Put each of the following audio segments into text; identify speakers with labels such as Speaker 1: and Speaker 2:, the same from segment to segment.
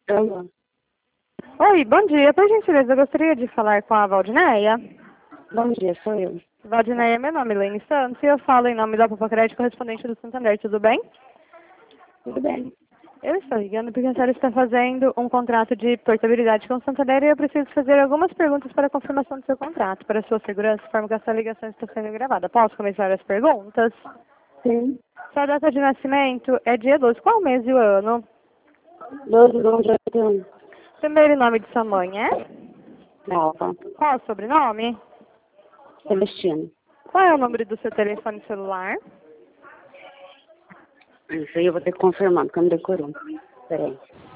Speaker 1: Alô?
Speaker 2: Oi, bom dia. Por gentileza, eu gostaria de falar com a Valdineia.
Speaker 1: Bom dia, sou eu.
Speaker 2: Valdineia, meu nome é Lene Santos e eu falo em nome da Popocrédito correspondente do Santander, tudo bem?
Speaker 1: Tudo bem?
Speaker 2: Eu estou ligando porque a senhora está fazendo um contrato de portabilidade com o Santander e eu preciso fazer algumas perguntas para a confirmação do seu contrato. Para a sua segurança, informo que essa ligação está sendo gravada. Posso começar as perguntas?
Speaker 1: Sim.
Speaker 2: Sua data de nascimento é dia 12. Qual o mês e o ano?
Speaker 1: 12/1/81.
Speaker 2: Primeiro nome de sua mãe é?
Speaker 1: Alfa.
Speaker 2: Qual o sobrenome?
Speaker 1: Celestino.
Speaker 2: Qual é o número do seu telefone celular?
Speaker 1: Isso aí eu vou ter que confirmar, porque eu não decorou. Peraí.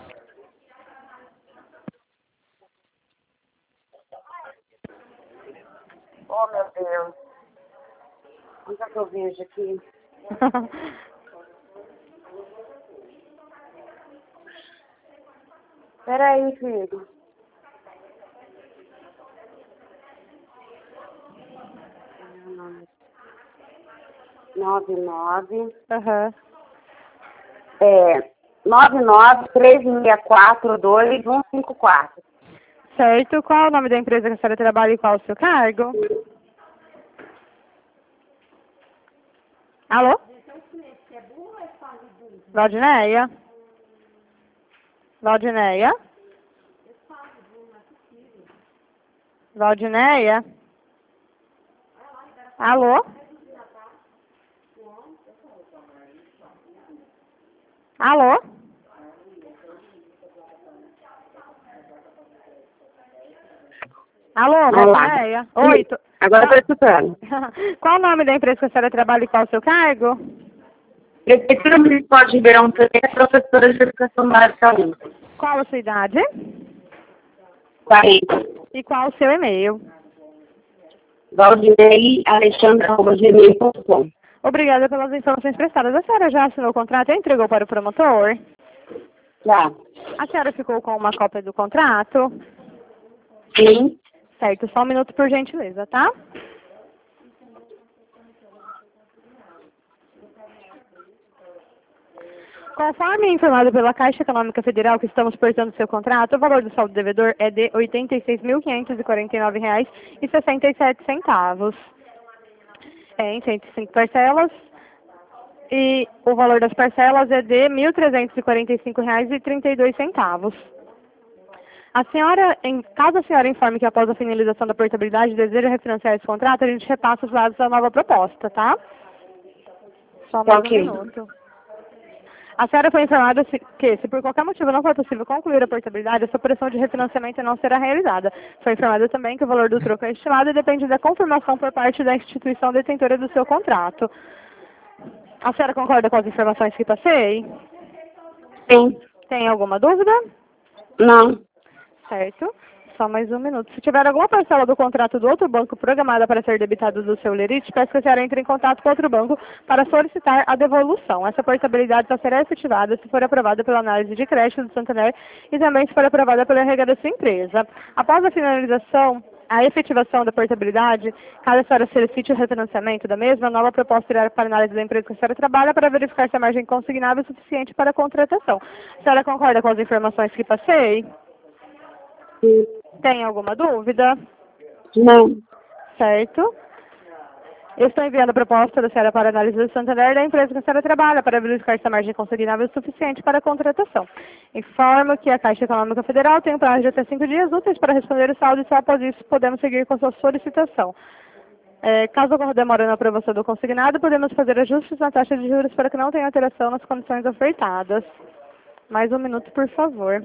Speaker 1: Oh, meu Deus. Onde é que eu vejo aqui? Peraí, filho. 99.
Speaker 2: Aham.
Speaker 1: 993642154.
Speaker 2: Certo. Qual é o nome da empresa que a senhora trabalha e qual o seu cargo? Alô? Valdineia? Valdineia? Valdineia? Alô? Alô? Alô, Valdineia? Oi.
Speaker 1: Agora eu estou escutando.
Speaker 2: Qual o nome da empresa que a senhora trabalha e qual o seu cargo?
Speaker 1: Prefeitura Municipal de Ribeirão Preto, professora de Educação Básica 1.
Speaker 2: Qual a sua idade?
Speaker 1: 40.
Speaker 2: E qual o seu e-mail?
Speaker 1: valdinei.alexandre.gmail.com.
Speaker 2: Obrigada pelas informações prestadas. A senhora já assinou o contrato e entregou para o promotor?
Speaker 1: Já.
Speaker 2: A senhora ficou com uma cópia do contrato?
Speaker 1: Sim.
Speaker 2: Certo, só um minuto por gentileza, tá? Conforme informado pela Caixa Econômica Federal que estamos portando seu contrato, o valor do saldo devedor é de R$ 86.549,67. Em 105 parcelas. E o valor das parcelas é de R$ 1.345,32. Caso a senhora informe que após a finalização da portabilidade deseja refinanciar esse contrato, a gente repassa os dados da nova proposta, tá? Só mais um minuto. A senhora foi informada que, se por qualquer motivo não for possível concluir a portabilidade, a sua operação de refinanciamento não será realizada. Foi informada também que o valor do troco é estimado e depende da confirmação por parte da instituição detentora do seu contrato. A senhora concorda com as informações que passei?
Speaker 1: Sim.
Speaker 2: Tem alguma dúvida?
Speaker 1: Não.
Speaker 2: Certo. Só mais um minuto. Se tiver alguma parcela do contrato do outro banco programada para ser debitada do seu lerite, peço que a senhora entre em contato com outro banco para solicitar a devolução. Essa portabilidade só será efetivada se for aprovada pela análise de crédito do Santander e também se for aprovada pela RH da sua empresa. Após a finalização, a efetivação da portabilidade, caso a senhora solicite o refinanciamento da mesma, a nova proposta irá para a análise da empresa que a senhora trabalha para verificar se a margem consignável é suficiente para a contratação. A senhora concorda com as informações que passei?
Speaker 1: Sim.
Speaker 2: Tem alguma dúvida?
Speaker 1: Não.
Speaker 2: Certo. Eu estou enviando a proposta da senhora para análise do Santander da empresa que a senhora trabalha para verificar se a margem consignável é suficiente para a contratação. Informo que a Caixa Econômica Federal tem um prazo de até 5 dias úteis para responder o saldo e só após isso podemos seguir com a sua solicitação. Caso ocorra demora na aprovação do consignado, podemos fazer ajustes na taxa de juros para que não tenha alteração nas condições ofertadas. Mais um minuto, por favor.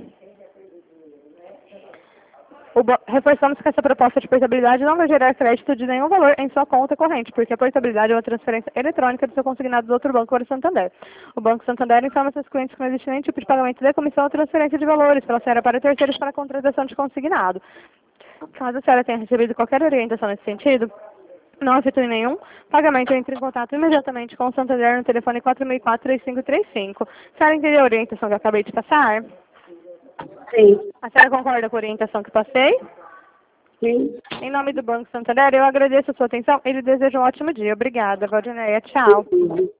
Speaker 2: Reforçamos que essa proposta de portabilidade não vai gerar crédito de nenhum valor em sua conta corrente, porque a portabilidade é uma transferência eletrônica do seu consignado do outro banco para o Santander. O Banco Santander informa seus clientes que não existe nenhum tipo de pagamento de comissão ou transferência de valores pela senhora para terceiros para a contratação de consignado. Caso a senhora tenha recebido qualquer orientação nesse sentido, não efetue nenhum pagamento, entre em contato imediatamente com o Santander no telefone 4004-3535. A senhora entendeu a orientação que eu acabei de passar?
Speaker 1: Sim.
Speaker 2: A senhora concorda com a orientação que passei?
Speaker 1: Sim.
Speaker 2: Em nome do Banco Santander, eu agradeço a sua atenção e lhe desejo um ótimo dia. Obrigada, Valdineia. Tchau.
Speaker 1: Sim.